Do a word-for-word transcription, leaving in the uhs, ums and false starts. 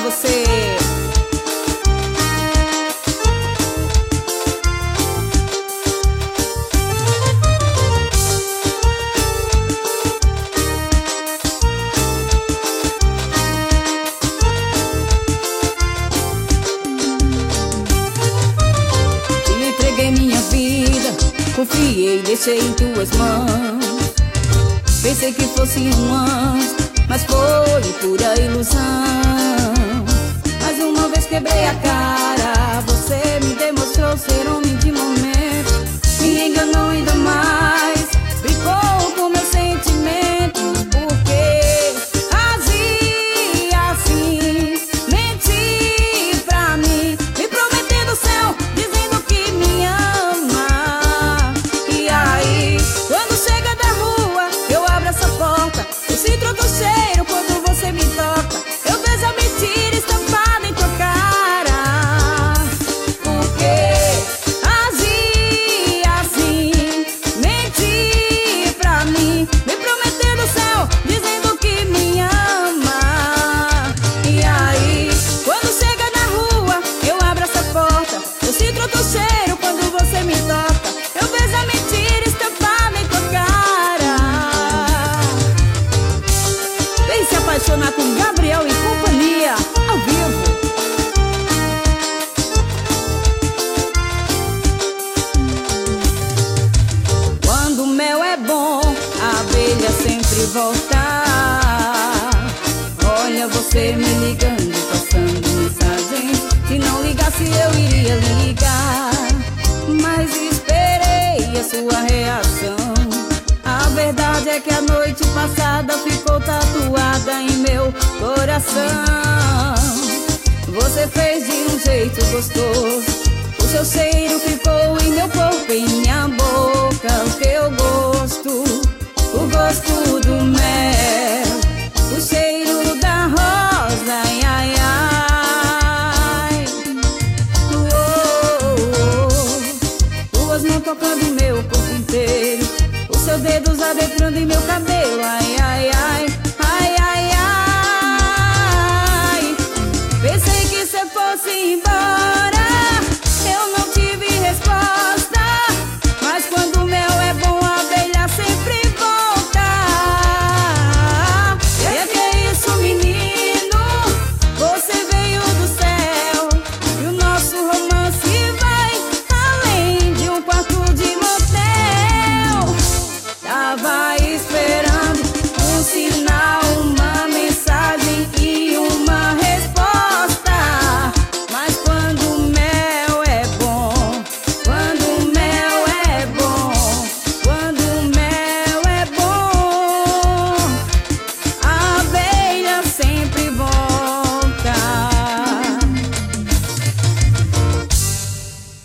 você. Confiei, deixei em tuas mãos. Pensei que fosse um anjo, mas foi pura ilusão. Mais uma vez quebrei a cara. Você me demonstrou ser homem de momento. Me enganou ainda mais, brincou com meus sentimentos. Porque fazia assim, menti pra mim, me prometendo o céu, dizendo que me ama. Quando chega da rua, eu abro essa porta. Eu sinto outro cheiro quando você me toca. Eu vejo a mentira estampada em tua cara. Porque agir assim, mentir pra mim, me prometendo o céu, dizendo que me ama. E aí, quando chega na rua, eu abro essa porta. Eu sinto outro cheiro quando você me toca. Eu vejo a mentira estampada em tua cara. Vem se apaixonar com Gabriel e Companhia, ao vivo. Quando o mel é bom, a abelha sempre volta. Olha você me ligando, passando mensagem. Se não ligasse eu iria ligar, mas esperei a sua reação. A verdade é que a noite passada ficou tatuada em meu coração. Você fez de um jeito gostoso, o seu cheiro ficou em meu corpo, em minha boca. O teu gosto, o gosto do mel, o cheiro da rosa, ai, ai, ai. Oh, oh, oh. Tuas mãos tocando meu corpo inteiro, seus dedos adentrando em meu cabelo, ai, ai, ai, ai, ai, ai. Pensei que cê fosse embora.